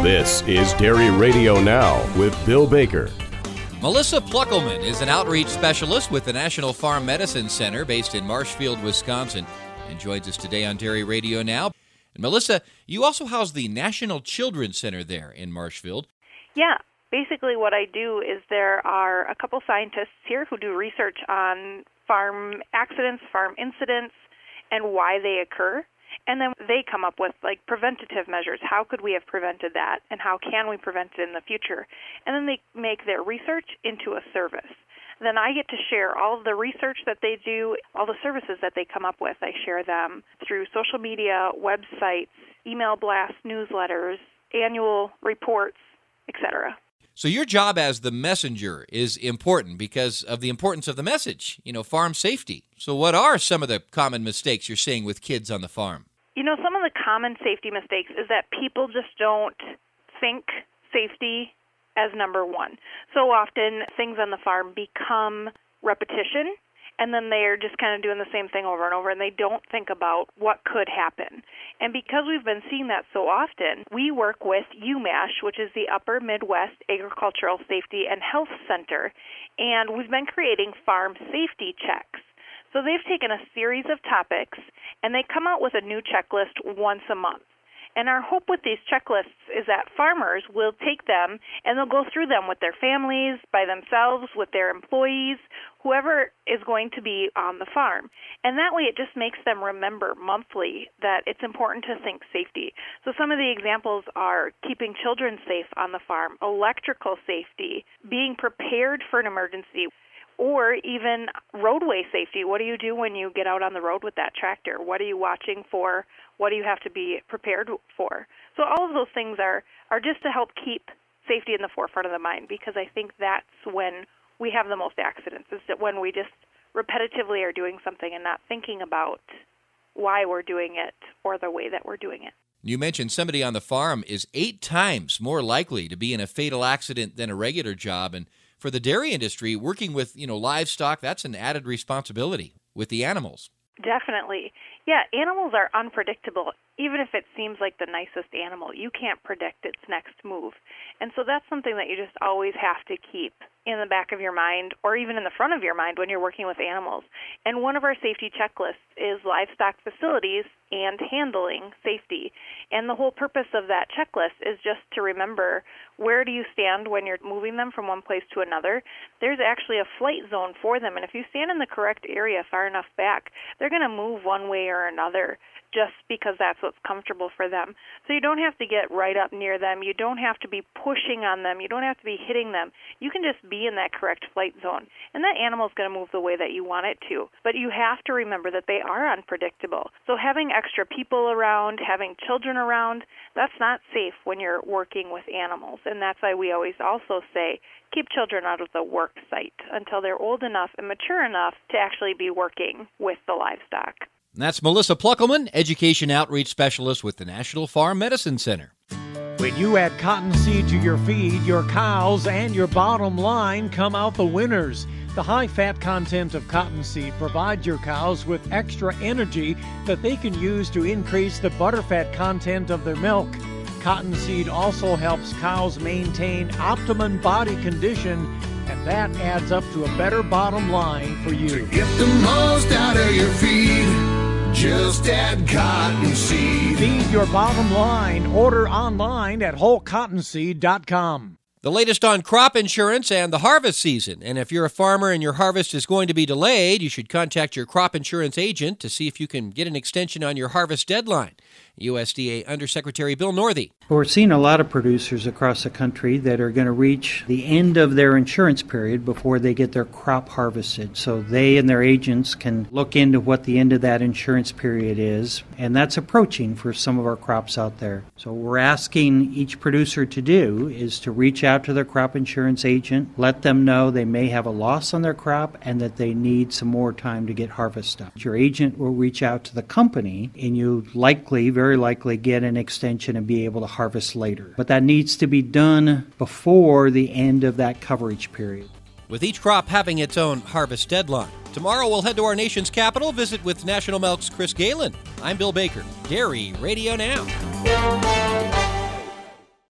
This is Dairy Radio Now with Bill Baker. Melissa Pluckelman is an outreach specialist with the National Farm Medicine Center based in Marshfield, Wisconsin, and joins us today on Dairy Radio Now. And Melissa, you also house the National Children's Center there in Marshfield. Yeah. Basically what I do is there are a couple scientists here who do research on farm accidents, farm incidents, and why they occur. And then they come up with preventative measures. How could we have prevented that, and how can we prevent it in the future? And then they make their research into a service. Then I get to share all of the research that they do, all the services that they come up with. I share them through social media, websites, email blasts, newsletters, annual reports, etc. So your job as the messenger is important because of the importance of the message, farm safety. So what are some of the common mistakes you're seeing with kids on the farm? Some of the common safety mistakes is that people just don't think safety as number one. So often things on the farm become repetition, and then they're just kind of doing the same thing over and over, and they don't think about what could happen. And because we've been seeing that so often, we work with UMASH, which is the Upper Midwest Agricultural Safety and Health Center, and we've been creating farm safety checks. So they've taken a series of topics, and they come out with a new checklist once a month. And our hope with these checklists is that farmers will take them and they'll go through them with their families, by themselves, with their employees, whoever is going to be on the farm. And that way it just makes them remember monthly that it's important to think safety. So some of the examples are keeping children safe on the farm, electrical safety, being prepared for an emergency, or even roadway safety. What do you do when you get out on the road with that tractor? What are you watching for? What do you have to be prepared for? So all of those things are just to help keep safety in the forefront of the mind, because I think that's when we have the most accidents, is that when we just repetitively are doing something and not thinking about why we're doing it or the way that we're doing it. You mentioned somebody on the farm is 8 times more likely to be in a fatal accident than a regular job, and for the dairy industry, working with, livestock, that's an added responsibility with the animals. Definitely. Yeah, animals are unpredictable. Even if it seems like the nicest animal, you can't predict its next move. And so that's something that you just always have to keep in the back of your mind, or even in the front of your mind when you're working with animals. And one of our safety checklists is livestock facilities and handling safety. And the whole purpose of that checklist is just to remember, where do you stand when you're moving them from one place to another? There's actually a flight zone for them, and if you stand in the correct area far enough back, they're going to move one way or another just because that's what's comfortable for them. So you don't have to get right up near them. You don't have to be pushing on them. You don't have to be hitting them. You can just be in that correct flight zone, and that animal's going to move the way that you want it to. But you have to remember that they are unpredictable. So having extra people around, having children around, that's not safe when you're working with animals. And that's why we always also say, keep children out of the work site until they're old enough and mature enough to actually be working with the livestock. And that's Melissa Pluckelman, Education Outreach Specialist with the National Farm Medicine Center. When you add cottonseed to your feed, your cows and your bottom line come out the winners. The high-fat content of cottonseed provides your cows with extra energy that they can use to increase the butterfat content of their milk. Cottonseed also helps cows maintain optimum body condition, and that adds up to a better bottom line for you. To get the most out of your feed, just add cottonseed. Feed your bottom line. Order online at wholecottonseed.com. The latest on crop insurance and the harvest season. And if you're a farmer and your harvest is going to be delayed, you should contact your crop insurance agent to see if you can get an extension on your harvest deadline. USDA Undersecretary Bill Northey. We're seeing a lot of producers across the country that are going to reach the end of their insurance period before they get their crop harvested. So they and their agents can look into what the end of that insurance period is, and that's approaching for some of our crops out there. So what we're asking each producer to do is to reach out to their crop insurance agent, let them know they may have a loss on their crop and that they need some more time to get harvest done. Your agent will reach out to the company, and you very likely get an extension and be able to harvest later. But that needs to be done before the end of that coverage period. With each crop having its own harvest deadline. Tomorrow we'll head to our nation's capital, visit with National Milk's Chris Galen. I'm Bill Baker, Dairy Radio Now.